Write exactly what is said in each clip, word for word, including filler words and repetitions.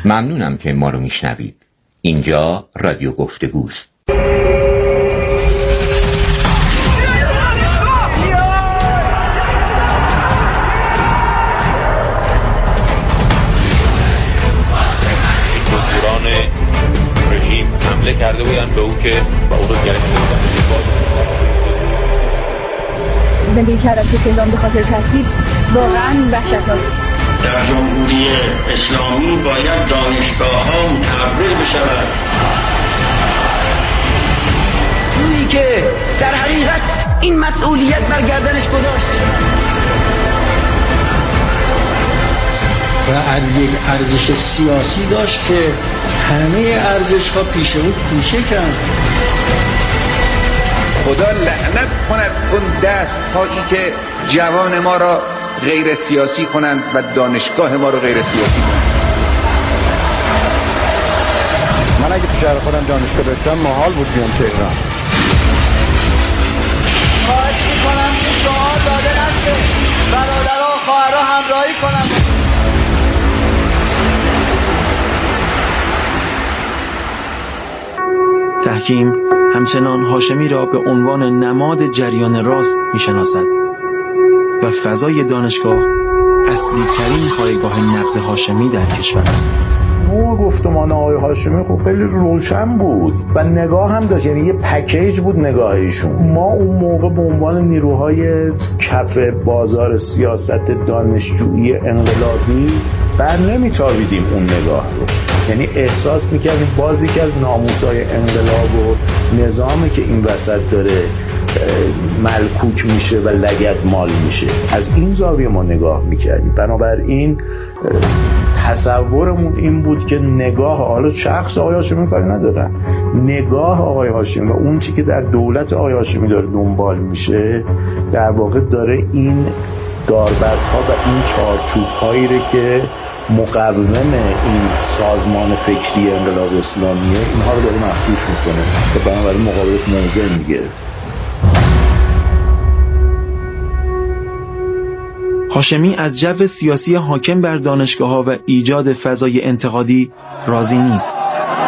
ممنونم که ما رو میشنوید. اینجا رادیو گفتگوست. دوران رژیم حمله کرده بودن به او که با او رو گرفته بودن. زندگی کردن تو تهران به خاطر تحصیل واقعا وحشتناک. در جمهوری اسلامی باید دانشگاه‌ها متحول بشود. اونی که در حقیقت این مسئولیت بر گردنش گذاشته شده و یک ارزش سیاسی داشت که همه ارزش‌ها پیش او کوچه کرد. خدا لعنت کند اون دست هایی که جوان ما را غیر سیاسی کنند و دانشگاه ما را غیر سیاسی کنند. من اگه تو شهر خودم دانشگاه داشتم محال بود بیام تهران. خواهش میکنم که سوال داده نشه، برادرها و خواهرها همراهی کنم. تحکیم همچنان هاشمی را به عنوان نماد جریان راست میشناسد و فضای دانشگاه اصلی ترین پایگاه نقد هاشمی در کشور است. نوع گفتمان آقای هاشمی خب خیلی روشن بود و نگاه هم داشت، یعنی یه پکیج بود نگاهشون. ما اون موقع به عنوان نیروهای کف بازار سیاست دانشجویی انقلابی بر نمیتابیدیم اون نگاه رو، یعنی احساس میکردیم بازی که از ناموسای انقلاب و نظامی که این وسط داره ملکوک میشه و لگدمال میشه. از این زاویه ما نگاه میکردیم. بنابراین تصورمون این بود که نگاه، حالا شخص آقای هاشمی کاری ندارن، نگاه آقای هاشمی و اون چی که در دولت آقای هاشمی داره دنبال میشه در واقع داره این داربست ها و این چارچوب هایی رو که مقوم این سازمان فکری انقلاب اسلامیه اینها رو داره مخدوش میکنه و بنابراین مقابلش موضع میگرفت. هاشمی از جو سیاسی حاکم بر دانشگاه‌ها و ایجاد فضای انتقادی راضی نیست.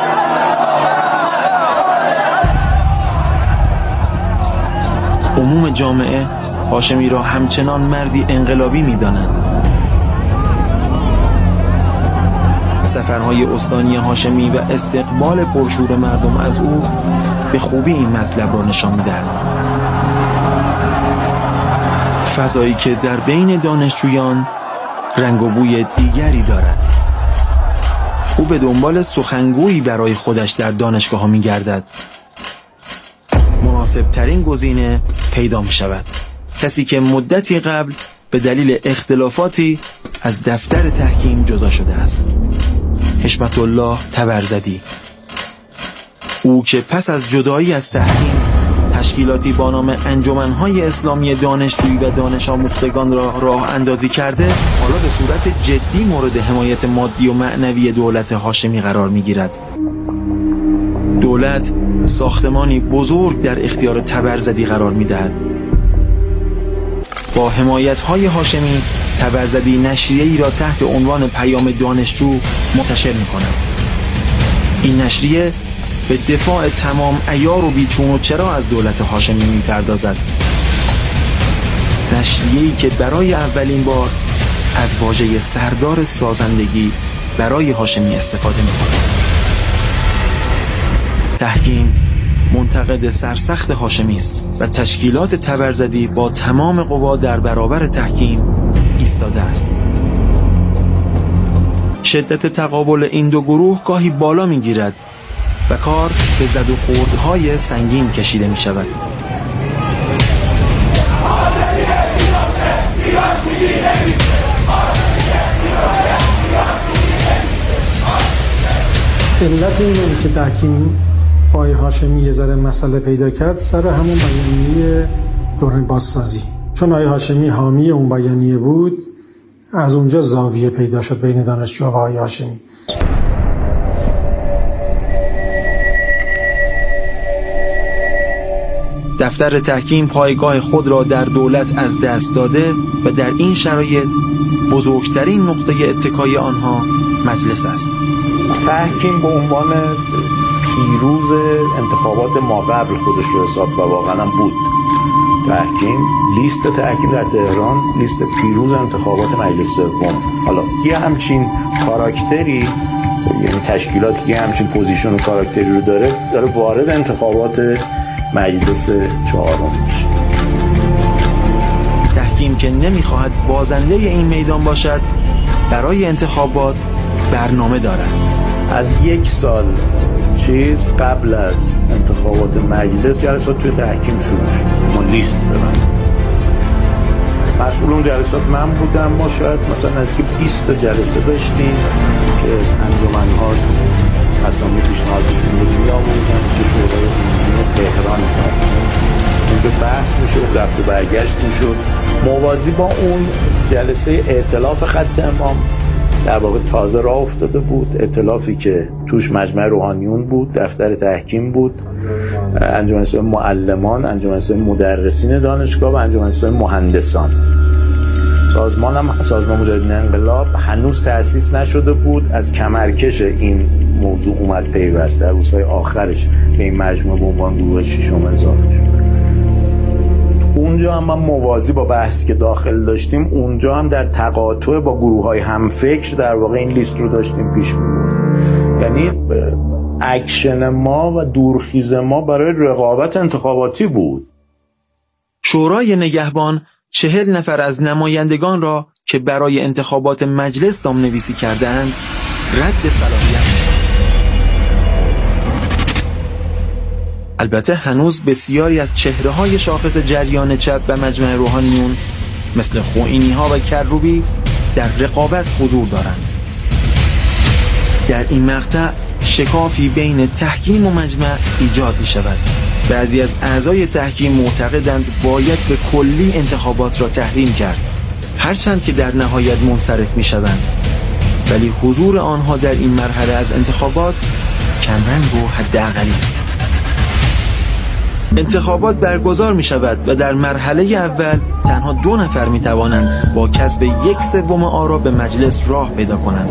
عموم جامعه هاشمی را همچنان مردی انقلابی می‌داند. سفرهای استانی هاشمی و استقبال پرشور مردم از او به خوبی این مطلب را نشان می‌دهد. فضایی که در بین دانشجویان رنگ و بوی دیگری دارد. او به دنبال سخنگویی برای خودش در دانشگاه ها می گردد. مناسب ترین گزینه پیدا می شود. کسی که مدتی قبل به دلیل اختلافاتی از دفتر تحکیم جدا شده است. حشمت الله طبرزدی. او که پس از جدایی از تحکیم تشکیلاتی با نام انجمن‌های اسلامی دانشجویی و دانش آموختگان را راه اندازی کرده، حالا به صورت جدی مورد حمایت مادی و معنوی دولت هاشمی قرار می‌گیرد. دولت ساختمانی بزرگ در اختیار طبرزدی قرار می‌دهد. با حمایت‌های هاشمی، طبرزدی نشریه‌ای را تحت عنوان پیام دانشجو منتشر می‌کند. این نشریه به دفاع تمام عیار و بیچون و چرا از دولت هاشمی می‌پردازد. نشریه‌ای که برای اولین بار از واژه سردار سازندگی برای هاشمی استفاده می‌کند. تحکیم منتقد سرسخت هاشمی است و تشکیلات طبرزدی با تمام قوا در برابر تحکیم ایستاده است. شدت تقابل این دو گروه گاهی بالا می‌گیرد و کار به زد و خوردهای سنگین کشیده می شود. علت اینه که تحکیم آقای هاشمی یه ذره مسئله پیدا کرد سر همون بیانیه دوران بازسازی، چون آقای هاشمی حامی اون بیانیه بود، از اونجا زاویه پیدا شد بین دانشجو و آقای هاشمی. دفتر تحکیم پایگاه خود را در دولت از دست داده و در این شرایط بزرگترین نقطه اتکای آنها مجلس است. تحکیم به عنوان پیروز انتخابات ما قبل خودش رو حساب و واقعا هم بود. تحکیم لیست تحکیم در تهران لیست پیروز انتخابات مجلس سوم. حالا یه همچین کاراکتری، یعنی تشکیلاتی که همچین پوزیشن و کاراکتری رو داره داره وارد انتخابات مجلس چهارم میشه. تحکیم که نمیخواهد بازنده این میدان باشد برای انتخابات برنامه دارد. از یک سال چیز قبل از انتخابات مجلس جلسات توی تحکیم شروع شد. ما لیست ببندیم. مسئول اون جلسات من بودم. ما شاید مثلا از که بیست تا جلسه داشتیم که انجمن‌ها اسامی پیشنهادشون رو می‌آوردن که شورای عمومی تهران کرد. اونجا بحث میشد، رفت و برگشت میشد. موازی با اون جلسه ائتلاف خط امام در واقع تازه راه افتاده بود. ائتلافی که توش مجمع روحانیون بود، دفتر تحکیم بود، انجمن اسلامی معلمان، انجمن اسلامی مدرسین دانشگاه و انجمن اسلامی مهندسان. سازمان هم سازمان مجاهدین انقلاب هنوز تأسیس نشده بود. از کمرکش این موضوع اومد پیوست در روزهای آخرش به این مجموعه به عنوان گروه ششم اضافه شد. اونجا هم من موازی با بحثی که داخل داشتیم، اونجا هم در تقاطع با گروه‌های همفکر در واقع این لیست رو داشتیم پیش می‌بردیم. یعنی اکشن ما و دورخیز ما برای رقابت انتخاباتی بود. شورای نگهبان چهل نفر از نمایندگان را که برای انتخابات مجلس نام‌نویسی کردند رد صلاحیت. البته هنوز بسیاری از چهره‌های شاخص جریان چپ و مجمع روحانیون مثل خوئینی‌ها و کروبی در رقابت حضور دارند. در این مقطع شکافی بین تحکیم و مجمع ایجاد می شود. بعضی از اعضای تحکیم معتقدند باید به کلی انتخابات را تحریم کرد، هرچند که در نهایت منصرف می شوند، ولی حضور آنها در این مرحله از انتخابات کمرنگ و حداقلی است. انتخابات برگزار می شود و در مرحله اول تنها دو نفر می توانند با کسب یک سوم آرا به مجلس راه پیدا کنند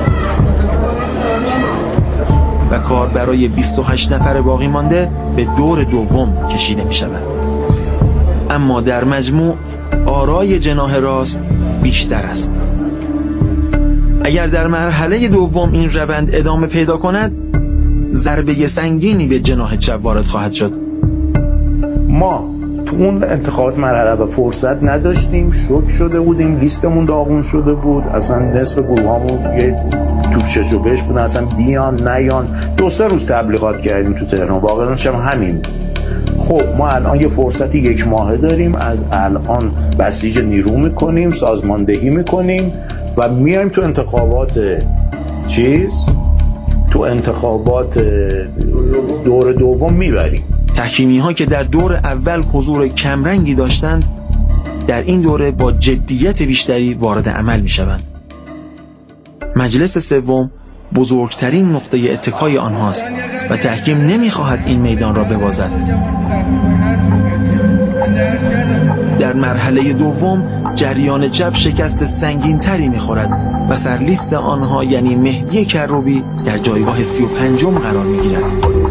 و کار برای بیست و هشت نفر باقی مانده به دور دوم کشیده می شود. اما در مجموع آرای جناح راست بیشتر است. اگر در مرحله دوم این روند ادامه پیدا کند، ضربه سنگینی به جناح چپ وارد خواهد شد. ما تو اون انتخابات مرحله و فرصت نداشتیم، شوک شده بودیم، لیستمون داغون شده بود، اصلا نصف گروهامون یه توپ شش و بهش بودن، اصلا بیان نیان. دو سه روز تبلیغات کردیم تو تهران، واقعا هم همین. خب ما الان یه فرصتی یک ماهه داریم، از الان بسیج نیرو میکنیم، سازماندهی میکنیم و میایم تو انتخابات چیز تو انتخابات دور دوم میبریم. تحکیمی ها که در دور اول حضور کمرنگی داشتند در این دوره با جدیت بیشتری وارد عمل می شوند. مجلس سوم بزرگترین نقطه اتکای آنهاست و تحکیم نمی خواهد این میدان را ببازد. در مرحله دوم جریان چپ شکست سنگین تری می خورد و سرلیست آنها یعنی مهدی کروبی در جایگاه سی و پنجم قرار می گیرد.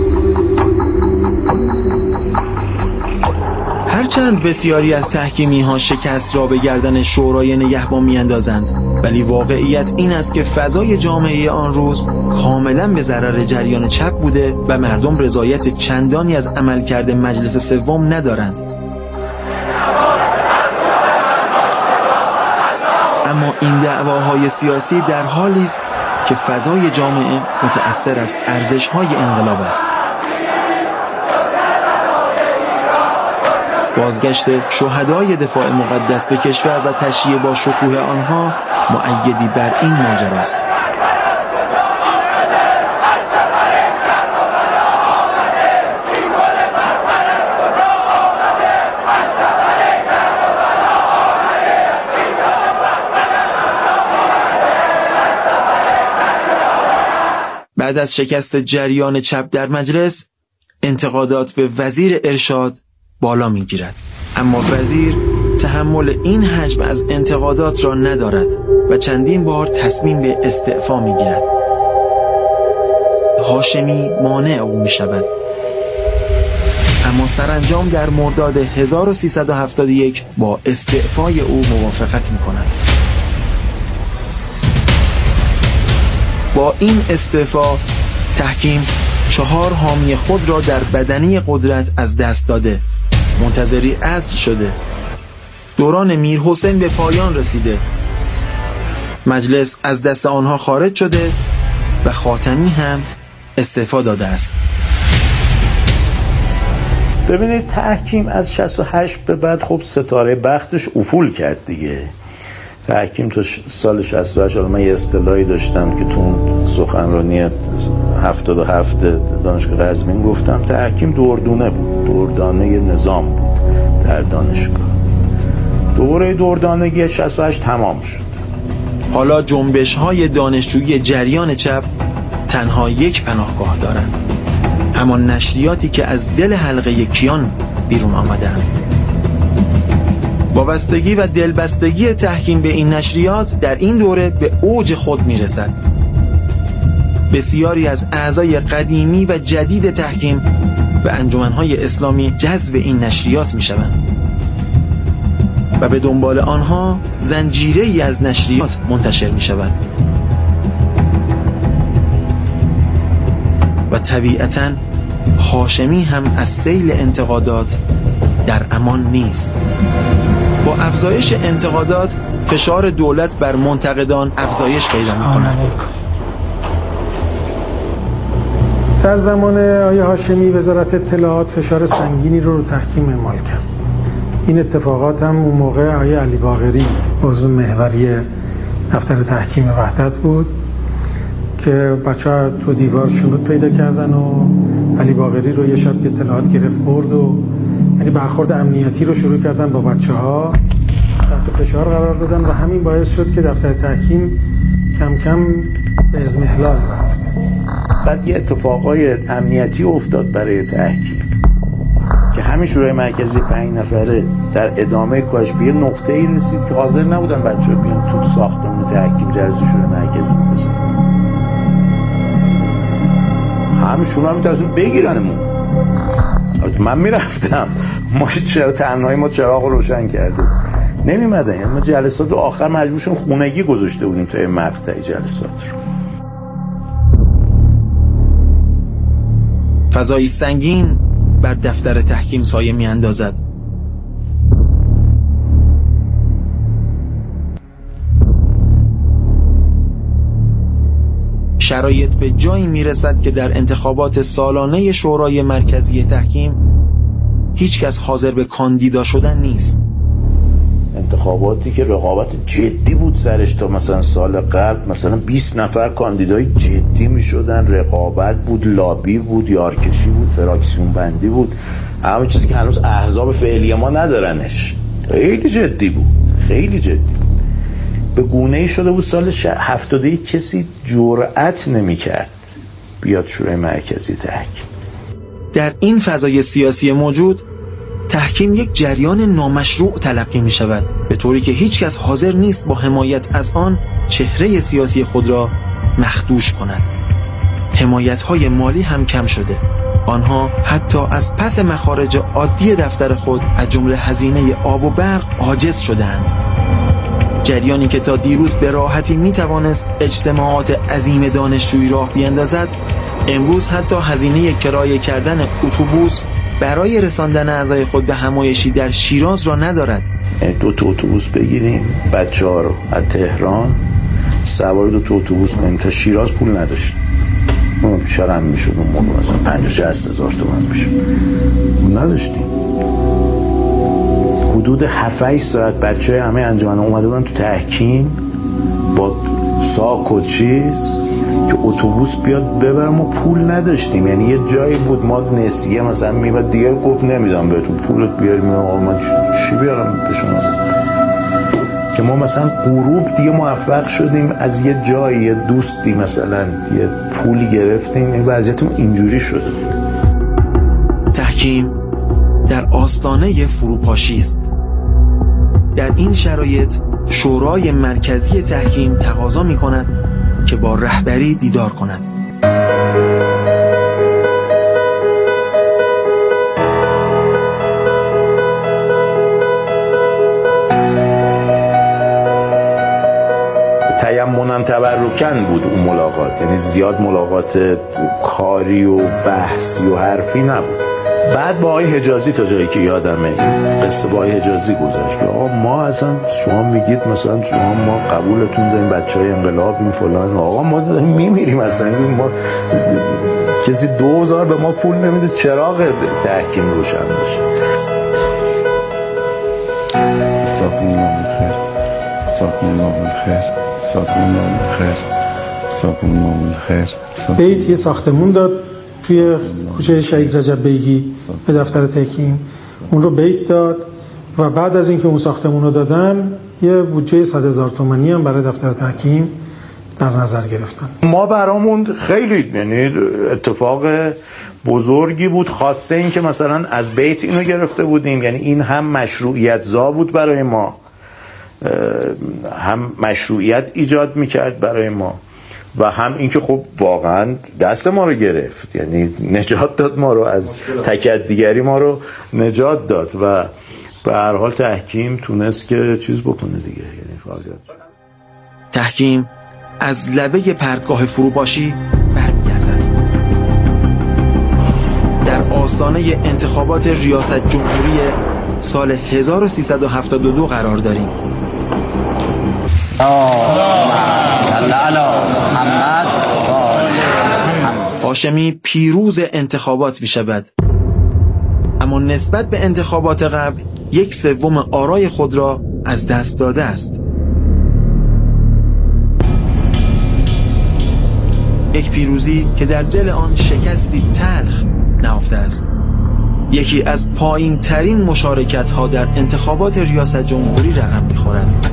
هرچند بسیاری از تحکیمی ها شکست را به گردن شورای نگهبان می اندازند، ولی واقعیت این است که فضای جامعه آن روز کاملا به ضرر جریان چپ بوده و مردم رضایت چندانی از عملکرد مجلس سوم ندارند. اما این دعواهای سیاسی در حالی است که فضای جامعه متأثر از ارزش‌های انقلاب است. بازگشت شهدای دفاع مقدس به کشور و تشییع با شکوه آنها مؤیدی بر این ماجراست. بعد از شکست جریان چپ در مجلس، انتقادات به وزیر ارشاد بالا می گیرد. اما وزیر تحمل این حجم از انتقادات را ندارد و چندین بار تصمیم به استعفا می گیرد. هاشمی مانع او می شود. اما سرانجام در مرداد هزار و سیصد و هفتاد و یک با استعفای او موافقت می کند. با این استعفا تحکیم چهار حامی خود را در بدنه قدرت از دست داده، منتظری عزل شده. دوران میر حسین به پایان رسیده. مجلس از دست آنها خارج شده و خاتمی هم استعفا داده است. ببینید تحکیم از شصت و هشت به بعد خب ستاره بختش افول کرد دیگه. تحکیم تا سال شصت و هشت، حالا من یه اصطلاحی داشتم که تو سخنرانی هفتاد و هفت دانشگاه قزوین گفتم، تحکیم دردونه بود، دردانه نظام بود در دانشگاه. دوره دردانگی شصت و هشت تمام شد. حالا جنبش های دانشجویی جریان چپ تنها یک پناهگاه دارند، اما نشریاتی که از دل حلقه کیان بیرون آمدند. وابستگی و دلبستگی تحکیم به این نشریات در این دوره به اوج خود میرسد. بسیاری از اعضای قدیمی و جدید تحکیم و انجمنهای اسلامی جذب این نشریات میشوند و به دنبال آنها زنجیره‌ای از نشریات منتشر میشود و طبیعتاً هاشمی هم از سیل انتقادات در امان نیست. با افزایش انتقادات فشار دولت بر منتقدان افزایش پیدا می‌کند. در زمان آقای هاشمی وزارت اطلاعات فشار سنگینی رو رو تحکیم اعمال کرد. این اتفاقات هم اون موقع آقای علی باقری عضو محوری دفتر تحکیم وحدت بود که بچه‌ها تو دیوار شنود پیدا کردن و علی باقری رو یه شب که اطلاعات گرفت برد و یعنی برخورد امنیتی رو شروع کردن با بچه‌ها، تحت فشار قرار دادن و همین باعث شد که دفتر تحکیم کم کم به اضمحلال رفت. بعد یه اتفاقای امنیتی افتاد برای تحکیم که همین شورای مرکزی پنج نفره در ادامه کاش به یه نقطه‌ای رسید که حاضر نبودن بچه‌ها بیان تو ساختمان تحکیم جلسه شورای مرکزی بزنن. همشون هم می‌تونن بگیرنمون. من میرفتم، ما چرا تنهایی ما چراغ رو روشن کردیم نمیمدن، یعنی ما جلسات آخر مجبورشون خونگی گذاشته بودیم تا این مقطع جلسات رو. فضایی سنگین بر دفتر تحکیم سایه می اندازد. شرایط به جایی می رسد که در انتخابات سالانه شورای مرکزی تحکیم هیچ کس حاضر به کاندیدا شدن نیست. انتخاباتی که رقابت جدی بود سرش، تا مثلا سال قبل مثلا بیست نفر کاندیدای جدی می شدن، رقابت بود، لابی بود، یارکشی بود، فراکسیون بندی بود، همون چیزی که هنوز احزاب فعلی ما ندارنش. خیلی جدی بود، خیلی جدی بود. به گونه‌ای شده بود سال هفتاد و یک کسی جرأت نمی کرد بیاد شورای مرکزی تحکیم. در این فضای سیاسی موجود تحکیم یک جریان نامشروع تلقی می شود، به طوری که هیچ کس حاضر نیست با حمایت از آن چهره سیاسی خود را مخدوش کند. حمایت‌های مالی هم کم شده. آنها حتی از پس مخارج عادی دفتر خود از جمله هزینه آب و برق عاجز شدند. جریانی که تا دیروز به راحتی می توانست اجتماعات عظیم دانشجویی راه بیندازد، امروز حتی هزینه کرایه کردن اتوبوس برای رساندن اعضای خود به همایشی در شیراز را ندارد. دو تا اتوبوس بگیریم بچه ها رو از تهران سوار دو تا اتوبوس کنیم تا شیراز پول نداشت. اون شرم میشد اون موقع مثلا پنجاه شصت هزار تومان میشد، نداشتیم. حدود هفت هشت ساعت بچه های همه انجمن اومده بودن تو تحکیم با ساک و چیز که اتوبوس بیاد ببرم و پول نداشتیم. یعنی یه جایی بود ما نسیه مثلا میباد دیگه گفت نمیدم بهتون پولت بیاریم، من چی بیارم به شما که ما مثلا غروب دیگه موفق شدیم از یه جایی یه دوستی مثلا یه پولی گرفتیم. این وضعیتمون اینجوری شده. تحکیم در آستانه فروپاشی است. در این شرایط شورای مرکزی تحکیم تقاضا می کند که با رهبری دیدار کند. تیمنا تبرکن بود اون ملاقات، یعنی زیاد ملاقات کاری و بحثی و حرفی نبود. بعد با آقای حجازی تا جایی که یادمه این قصه با آقای حجازی گذاشت که آقا ما اصلا شما میگید مثلا شما ما قبولتون داریم بچهای انقلاب این فلان، آقا ما داریم میمیریم اصلا، ما کسی دو هزار به ما پول نمیده چراغ تحکیم روشن باشه. ساکن الله بخیر، ساکن الله بخیر، ساکن الله بخیر، ساکن الله بخیر. بیت یه ساختمون داد توی کوچه شهید رجب بیگی به دفتر تحکیم، اون رو بیت داد و بعد از اینکه اون ساختمون رو دادن یه بودجه صد هزار تومانی هم برای دفتر تحکیم در نظر گرفتن. ما برامون خیلی یعنی اتفاق بزرگی بود، خاصه این که مثلا از بیت اینو گرفته بودیم، یعنی این هم مشروعیت زا بود برای ما، هم مشروعیت ایجاد میکرد برای ما و هم اینکه خب واقعا دست ما رو گرفت، یعنی نجات داد ما رو از تکدیگری، ما رو نجات داد و به هر حال تحکیم تونست که چیز بکنه دیگه، یعنی فعالیت. تحکیم از لبه پرتگاه فروپاشی برمیگردد. در آستانه انتخابات ریاست جمهوری سال هزار و سیصد و هفتاد و دو قرار داریم. هاشمی پیروز انتخابات می شود، اما نسبت به انتخابات قبل یک سوم آرای خود را از دست داده است. یک پیروزی که در دل آن شکستی تلخ نهفته است. یکی از پایین ترین مشارکت ها در انتخابات ریاست جمهوری رقم می خورد.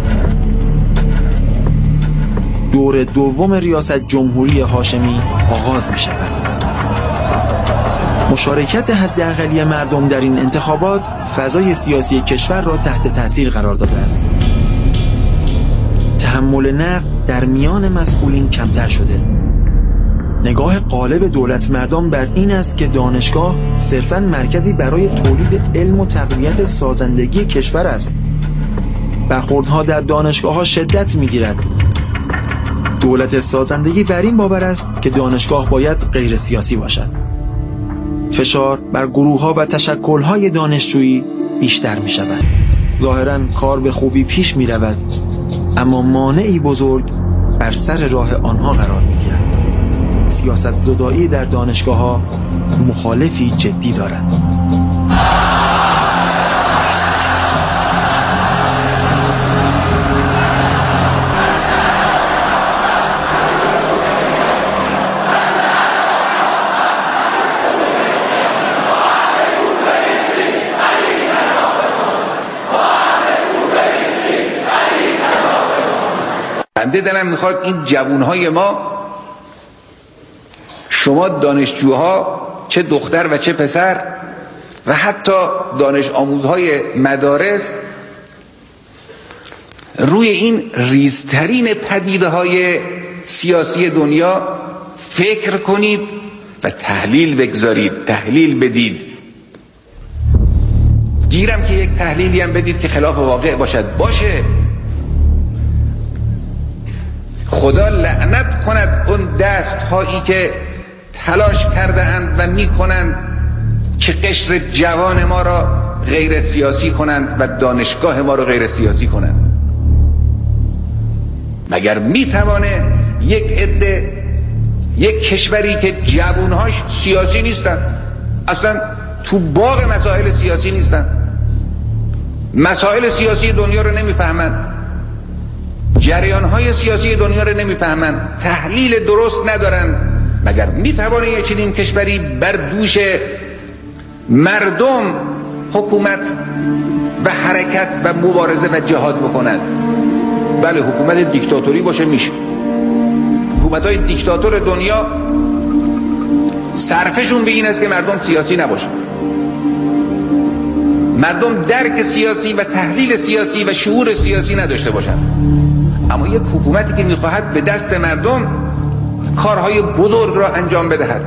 دور دوم ریاست جمهوری هاشمی آغاز می شود. مشارکت حداقلی مردم در این انتخابات فضای سیاسی کشور را تحت تاثیر قرار داده است. تحمل نقد در میان مسئولین کمتر شده. نگاه غالب دولت مردم بر این است که دانشگاه صرفاً مرکزی برای تولید علم و تقویت سازندگی کشور است. برخوردها در دانشگاه‌ها شدت می‌گیرد. دولت سازندگی بر این باور است که دانشگاه باید غیر سیاسی باشد. فشار بر گروه‌ها و تشکل‌های دانشجویی بیشتر می‌شود. ظاهراً کار به خوبی پیش می‌رود، اما مانعی بزرگ بر سر راه آنها قرار می‌گیرد. سیاست زدایی در دانشگاه‌ها مخالفی جدی دارد. بنده دلم میخواد این جوانهای ما، شما دانشجوها چه دختر و چه پسر و حتی دانش آموزهای مدارس، روی این ریزترین پدیده های سیاسی دنیا فکر کنید و تحلیل بگذارید، تحلیل بدید. گیرم که یک تحلیلی هم بدید که خلاف واقع باشد، باشه. خدا لعنت کند اون دست هایی که تلاش کرده اند و می کنند که قشر جوان ما را غیر سیاسی کنند و دانشگاه ما را غیر سیاسی کنند. مگر می توانه یک عده، یک کشوری که جوانهاش سیاسی نیستن، اصلا تو باغ مسائل سیاسی نیستن، مسائل سیاسی دنیا رو نمیفهمند، جریانهای سیاسی دنیا رو نمیفهمند، تحلیل درست ندارند، مگر میتوانه یک چنین کشوری بر دوش مردم حکومت و حرکت و مبارزه و جهاد بکند؟ بله، حکومت دیکتاتوری باشه میشه. حکومت‌های دیکتاتور دنیا صرفشون به این است که مردم سیاسی نباشه، مردم درک سیاسی و تحلیل سیاسی و شعور سیاسی نداشته باشن. اما یک حکومتی که میخواهد به دست مردم کارهای بزرگ را انجام بدهد،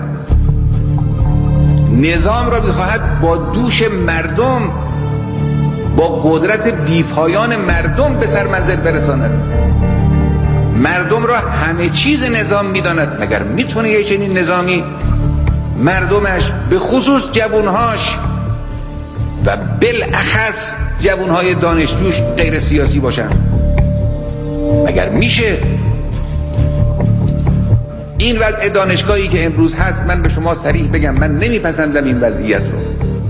نظام را میخواهد با دوش مردم، با قدرت بیپایان مردم به سر منزل برساند، مردم را همه چیز نظام میداند، مگر میتونه یه چنین نظامی مردمش به خصوص جوانهاش و بالاخص جوانهای دانشجوش غیر سیاسی باشن؟ مگر میشه؟ این وضع دانشگاهی که امروز هست، من به شما صریح بگم من نمیپسندم این وضعیت رو.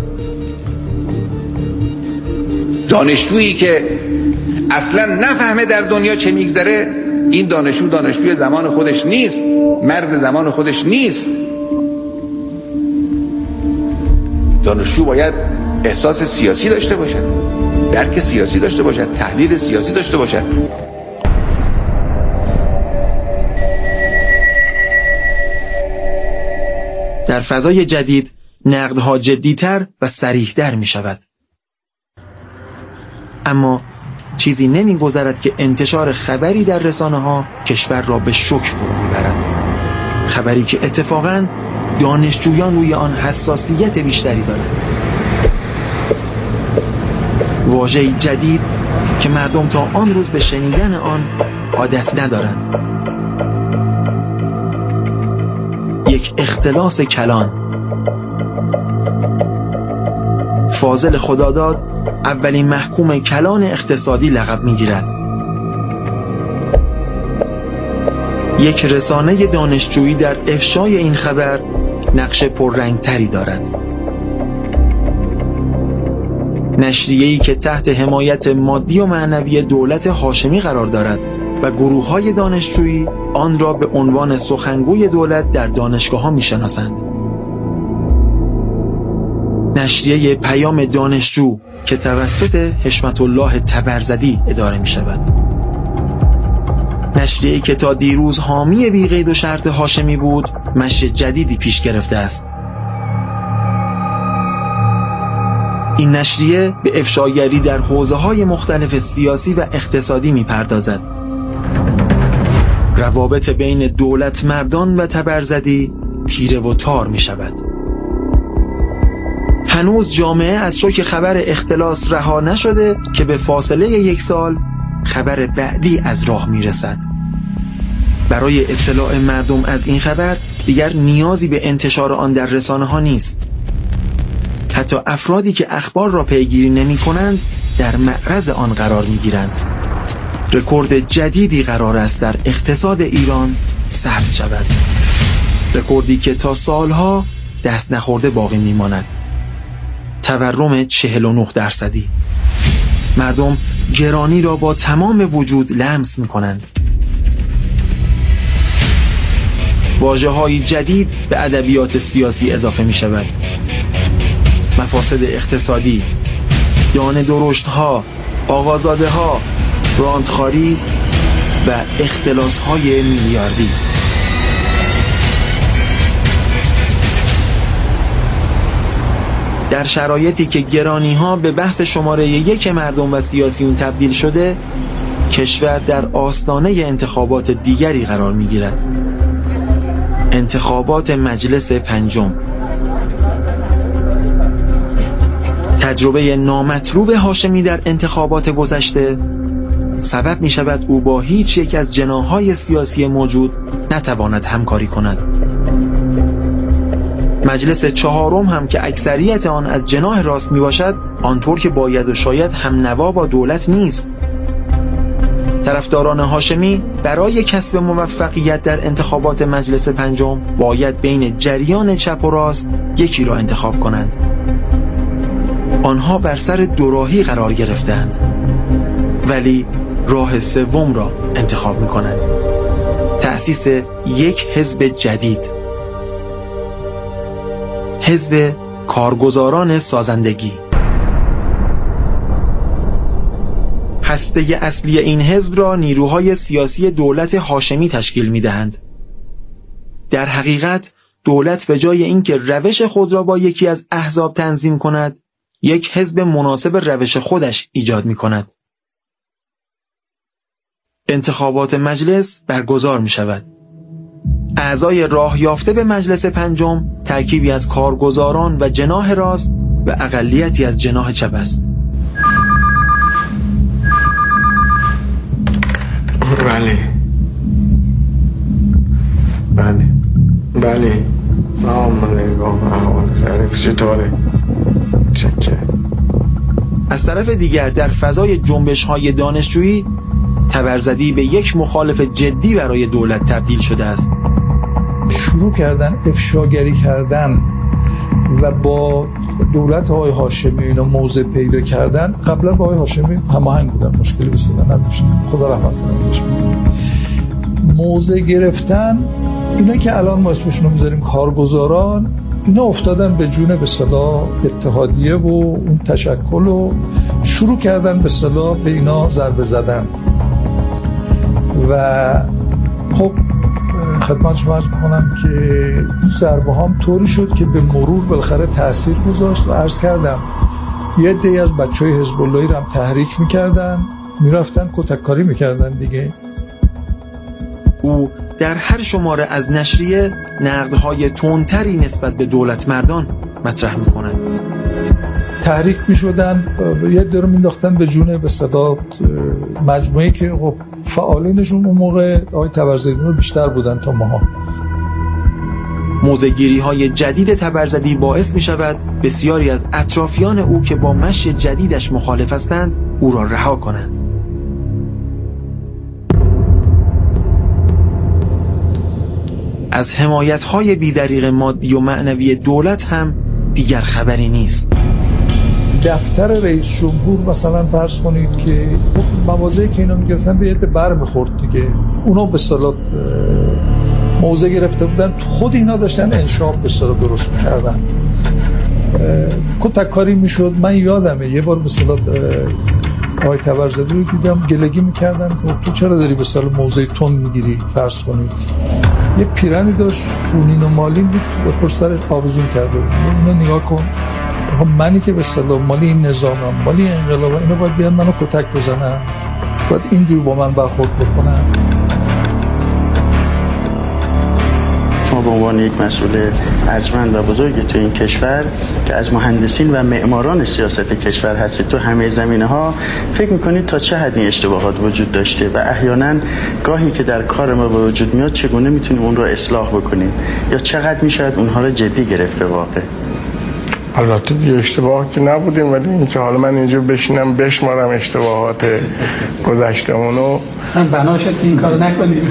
دانشجویی که اصلا نفهمه در دنیا چه میگذره، این دانشجو دانشجوی زمان خودش نیست، مرد زمان خودش نیست. دانشجو باید احساس سیاسی داشته باشد، درک سیاسی داشته باشد، تحلیل سیاسی داشته باشد. در فضای جدید نقدها جدی‌تر و صریح‌تر می شود. اما چیزی نمی گذرد که انتشار خبری در رسانه ها کشور را به شوک فرو می برد. خبری که اتفاقاً دانشجویان روی آن حساسیت بیشتری دارند. واژه‌ای جدید که مردم تا آن روز به شنیدن آن عادت ندارند. یک اختلاس کلان. فاضل خداداد اولین محکوم کلان اقتصادی لقب می‌گیرد. یک رسانه دانشجویی در افشای این خبر نقش پررنگتری دارد. نشریه‌ای که تحت حمایت مادی و معنوی دولت هاشمی قرار دارد و گروه‌های دانشجویی آن را به عنوان سخنگوی دولت در دانشگاه‌ها می‌شناسند. نشریه پیام دانشجو که توسط حشمت الله تبرزدی اداره می‌شود. نشریه‌ای که تا دیروز حامی بی قید و شرط هاشمی بود، مشی جدیدی پیش گرفته است. این نشریه به افشاگری در حوزه‌های مختلف سیاسی و اقتصادی می‌پردازد. روابط بین دولت مردان و تبرزدی تیره و تار می‌شود. هنوز جامعه از شوک خبر اختلاس رها نشده که به فاصله یک سال خبر بعدی از راه میرسد. برای اطلاع مردم از این خبر دیگر نیازی به انتشار آن در رسانه ها نیست. حتی افرادی که اخبار را پیگیری نمی کنند در معرض آن قرار می گیرند. رکورد جدیدی قرار است در اقتصاد ایران ثبت شود. رکوردی که تا سالها دست نخورده باقی می ماند. تورم چهل و نه درصدی. مردم گرانی را با تمام وجود لمس می کنند. واژه‌های جدید به ادبیات سیاسی اضافه می شود. مفاسد اقتصادی، دانه درشت‌ها، آقازاده‌ها، راندخاری و اختلاس‌های میلیاردی. در شرایطی که گرانی‌ها به بحث شماره یک مردم و سیاسیون تبدیل شده، کشور در آستانه انتخابات دیگری قرار می‌گیرد. انتخابات مجلس پنجم. تجربه نامطلوب هاشمی در انتخابات گذشته سبب می شود او با هیچ یک از جناح‌های سیاسی موجود نتواند همکاری کند. مجلس چهارم هم که اکثریت آن از جناح راست می باشد، آنطور که باید و شاید هم نوا با دولت نیست. طرفداران هاشمی برای کسب موفقیت در انتخابات مجلس پنجم باید بین جریان چپ و راست یکی را انتخاب کنند. آنها بر سر دوراهی قرار گرفتند، ولی راه سوم را انتخاب می کنند. تأسیس یک حزب جدید، حزب کارگزاران سازندگی. هسته اصلی این حزب را نیروهای سیاسی دولت هاشمی تشکیل می دهند. در حقیقت دولت به جای اینکه روش خود را با یکی از احزاب تنظیم کند، یک حزب مناسب روش خودش ایجاد می کند. انتخابات مجلس برگزار می شود. اعضای راه یافته به مجلس پنجم ترکیبی از کارگزاران و جناح راست و اقلیتی از جناح چپ است. بله چطوره؟ چکه. از طرف دیگر در فضای جنبش‌های دانشجویی تبرزدی به یک مخالف جدی برای دولت تبدیل شده است. شروع کردن افشاگری کردن و با دولت آقای هاشمی اینا موضع پیدا کردن. قبلا با آقای هاشمی هماهنگ بودن، مشکلی بسیار نداشتن، خدا رحمت کنه. موضع گرفتن اینا که الان ما اسمشون رو میذاریم کارگزاران، اینا افتادن به جون به اصطلاح اتحادیه و اون تشکل و شروع کردن به اصطلاح به اینا ضربه زدن و خب خدمت شما عرض می‌کنم که این ضربه هم طوری شد که به مرور بالاخره تأثیر گذاشت و عرض کردم یه عده‌ای از بچهای حزب اللهی رو هم تحریک می‌کردن، می‌رفتن کتککاری می‌کردن دیگه. او در هر شماره از نشریه نقدهای تندتری نسبت به دولت مردان مطرح می‌کنند. تحریک می‌شدن، یه درو می‌انداختن به جون به صدا مجموعه‌ای که خب فعالینشون اون موقع آقای تبرزدی بیشتر بودن تا ماها. موضع‌گیری‌های جدید تبرزدی باعث می‌شود بسیاری از اطرافیان او که با مشی جدیدش مخالف هستند او را رها کنند. از حمایت‌های بی‌دریغ مادی و معنوی دولت هم دیگر خبری نیست. دفتر رئیس جمهور مثلا فرض کنید که مواضعی که اینا میگرفتن به یه بر میخورد دیگه، اونا به اصطلاح موضع گرفته بودن، خود اینا داشتن انشاب به اصطلاح درست میکردن، کتککاری میشد. من یادمه یه بار به اصطلاح آقای تبرزدی رو دیدم گلگی میکردن که تو چرا داری به اصطلاح موضع تون میگیری. فرض کنید یه پیرنی داشت خونین و مالین بود و پر سرش آویزون کرده بود، اینو نگاه کن، منی که به اصطلاح مالی این نظامم، مالی انقلاب، اینا باید بیان منو کتک بزنن، باید اینجور با من برخورد بکنن. شما به عنوان یک مسئول ارجمند و بزرگ تو این کشور که از مهندسین و معماران سیاست کشور هستید تو همه زمینه‌ها، فکر می‌کنید تا چه حد این اشتباهات وجود داشته و احیانا گاهی که در کار ما به وجود میاد چگونه میتونیم اون رو اصلاح بکنیم یا چقدر میشود اونها رو جدی گرفت به واقع؟ البته دیگه اشتباه که نبودیم، ولی این که حالا من اینجا بشینم بشمارم اشتباهات گذشتمونو اصلا بنا شد که این کارو نکنیم.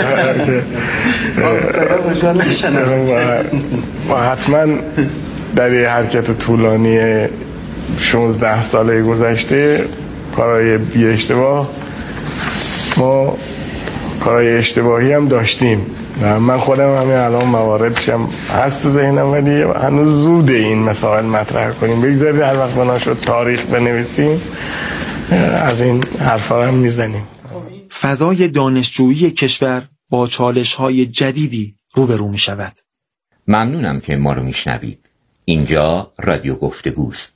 و حتما در یه حرکت طولانی شانزده ساله گذشته کارهای بی اشتباه ما کارهای اشتباهی هم داشتیم. من خودم همین الان مواردش هم هست تو ذهنم، ولی هنوز زوده این مسائل مطرح کنیم. بگذارید هر وقت بنا شد تاریخ بنویسیم از این حرفا هم میزنیم. فضای دانشجویی کشور با چالش‌های جدیدی روبرو می‌شود. ممنونم که ما رو میشنوید. اینجا رادیو گفتگوست.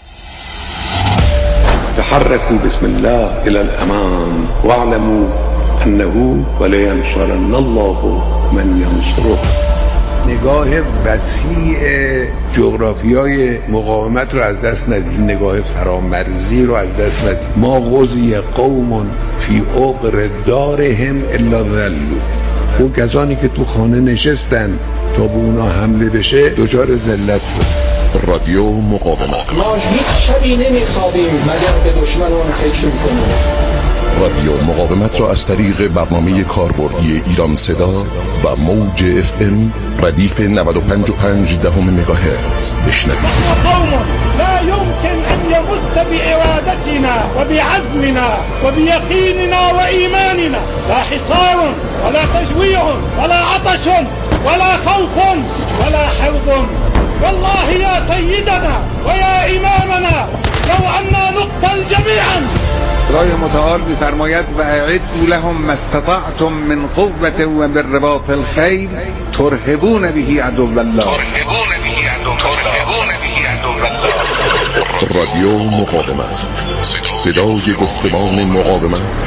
تحركوا بسم الله إلى الأمام واعلموا أنه ولينصرن الله من ينصره. نگاه وسیع جغرافیای مقاومت رو از دست ندید، نگاه فرامرزی رو از دست ندید. ما غزی قوم فی عقر دارهم الا ذلوا. اون کسانی که تو خانه نشستن تا به اونا حمله بشه دچار ذلت شد. رادیو مقاومت. ما هیچ شبی نمیخوابیم مگر به دشمنان فکر میکنیم. رادیو مقاومت را از طریق برنامه کاربردی ایران صدا و موج اف ام ردیف نود و پنج و پنج دهم مگاهرتز بشنوید. قوم لا يمكن ان يمس بإرادتنا وبعزمنا وبيقيننا وإيماننا لا حصار ولا تجويع ولا عطش ولا خوف ولا حرب. والله يا سيدنا ويا إمامنا لو أننا نقتل جميعا. خدای متعال می‌فرماید و اعدوا لهم ما استطعتم من قوة و بالرباط الخیل ترهبون به عدو الله. ترهبون به عدو الله. رادیو مقاومت، صدای گفتمان مقاومت